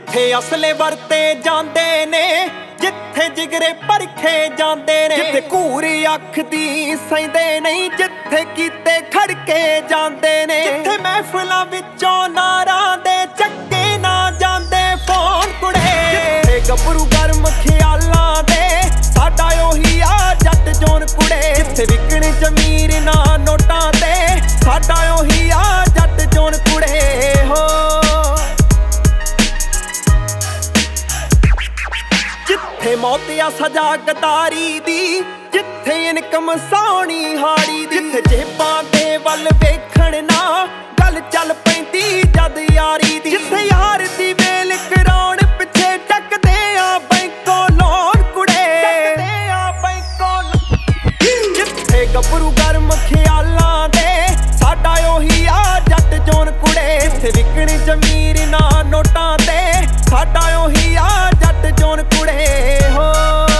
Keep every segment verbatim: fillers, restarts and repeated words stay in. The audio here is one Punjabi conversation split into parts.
ਜਿੱਥੇ ਅਸਲੇ ਵਰਤੇ ਜਾਂਦੇ ਨੇ, ਜਿੱਥੇ ਜਿਗਰੇ ਪਰਖੇ ਜਾਂਦੇ ਨੇ, ਜਿੱਥੇ ਘੂਰ ਅੱਖ ਦੀ ਸਹਿੰਦੇ ਨਹੀਂ, ਜਿੱਥੇ ਕੀਤੇ ਖੜਕੇ ਜਾਂਦੇ ਨੇ, ਜਿੱਥੇ ਮਹਿਫਲਾਂ ਵਿੱਚੋਂ ਨਾਰਾਂ ਦੇ ਚੱਕੇ ਨਾ ਜਾਂਦੇ ਫੋਨ ਕੁੜੇ, ਜਿੱਥੇ ਗੱਭਰੂ ਗਰਮ ਖਿਆਲਾਂ ਦੇ ਸਾਡਾ ਉਹੀ ਆ ਜੱਟ ਜੋਨ ਕੁੜੇ, ਜਿੱਥੇ ਵਿਕਣ ਜ਼ਮੀਰ ਨਾ ਨੋਟਾਂ ਤੇ ਸਾਡਾ ਉਹੀ ਆ ਜੱਟ ਜੋਨ ਕੁੜੇ ਹੋ। ਜਿੱਥੇ ਮੌਤ ਆ ਸਜ਼ਾ ਗਦਾਰੀ ਦੀ, ਜਿੱਥੇ ਇਨਕਮ ਸੋਹਣੀ ਹਾੜੀ ਦੀ, ਜਿੱਥੇ ਜੇਬਾਂ ਦੇ ਵੱਲ ਵੇਖਣ ਨਾ ਗੱਲ ਚੱਲ ਪੈਂਦੀ ਜਦ ਯਾਰੀ ਦੀ, ਜਿੱਥੇ ਯਾਰ ਦੀ ਵੇਲ ਕਰਾਉਣ ਪਿੱਛੇ ਟੱਕਦੇ ਆ ਬੈਂਕੋਂ ਲੋਨ ਕੁੜੇ, ਟੱਕਦੇ ਆ ਬੈਂਕੋਂ ਲੋਨ, ਜਿੱਥੇ ਗੱਭਰੂ ਗਰਮ ਖਿਆਲਾਂ ਦੇ ਸਾਡਾ ਉਹੀ ਆ ਜੱਟ ਜੋਨ ਕੁੜੇ, ਜਿੱਥੇ ਵਿਕਣ ਜ਼ਮੀਰ ਨਾ ਨੋਟਾਂ ਤੇ ਸਾਡਾ ਉਹੀ ਆ ਜੱਟ ਜੋਨ ਕੁੜੇ ਹੋ।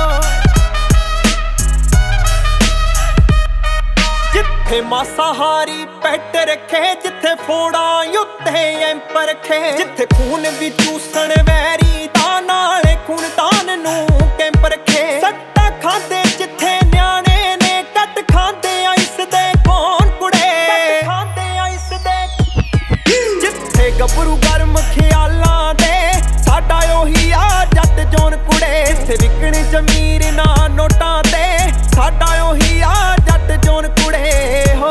ਜਿੱਥੇ ਮਾਸਾਹਾਰੀ ਪੈਟ ਰੱਖੇ, ਜਿੱਥੇ ਫੋੜਾਂ ਉੱਤੇ ਐਂਪ ਰੱਖੇ, ਜਿੱਥੇ ਖੂਨ ਵੀ ਚੂਸਣ ਵੈਰੀ ਤਾਂ ਨਾਲੇ ਖੂਨਦਾਨ ਨੂੰ ਕੈਂਪ ਰੱਖੇ, ਸੱਟਾਂ ਖਾਂਦੇ ਜਿੱਥੇ ਨਿਆਣੇ ਨੇ ਕੱਟ ਖਾਂਦੇ ਆ ਇਸ ਦੇ ਕੌਣ ਕੁੜੇ, ਕੱਟ ਖਾਂਦੇ ਆ ਇਸ ਦੇ, ਜਿੱਥੇ ਗੱਭਰੂ ਗਰਮ ਖਿਆਲਾਂ ਦੇ ਸਾਡਾ ਉਹੀ ਆ ਜੱਟ ਜੋਨ ਕੁੜੇ, ਜਿੱਥੇ ਵਿਕਣ ਜ਼ਮੀਰ ਨਾ ਨੋਟਾਂ ਤੇ ਸਾਡਾ ਉਹੀ ਆ ਜੱਟ ਜੋਨ ਕੁੜੇ ਹੋ।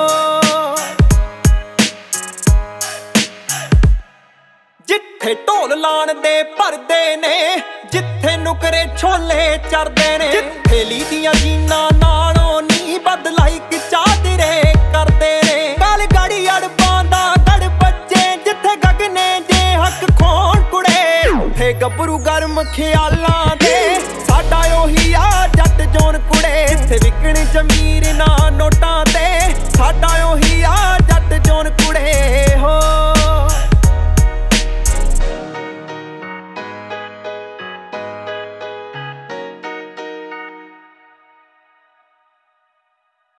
ਜਿੱਥੇ ਢੋਲ ਲਾਣ ਦੇ ਭਰਦੇ ਨੇ, ਜਿੱਥੇ ਨੁਕਰੇ ਛੋਲੇ ਚਰਦੇ ਨੇ, ਜਿੱਥੇ ਲੀਦੀਆਂ ਜੀਨਾਂ ਨਾਲੋਂ ਨੀ ਬਦਲਾਈ ਕਿ ਚਾਦਰੇ ਕਰਦੇ ਨੇ, ਗਲ ਗੜੀ ਅੜਬਾਂ ਦਾ ਗੜ ਬੱਜੇ, ਜਿੱਥੇ ਗਗਨੇ ਜੇ ਹੱਕ ਖੋਣ ਕੁੜੇ, ਜਿੱਥੇ ਗੱਭਰੂ ਗਰਮ ਖਿਆਲਾਂ ਦੇ ਸਾਡਾ ਉਹੀ ਆ ਜੱਟ ਜੋਨ ਕੁੜੇ, ਜਿੱਥੇ ਵਿਕਣ ਜ਼ਮੀਰ ਨਾ ਨੋਟਾਂ ਤੇ ਸਾਡਾ ਉਹੀ ਆ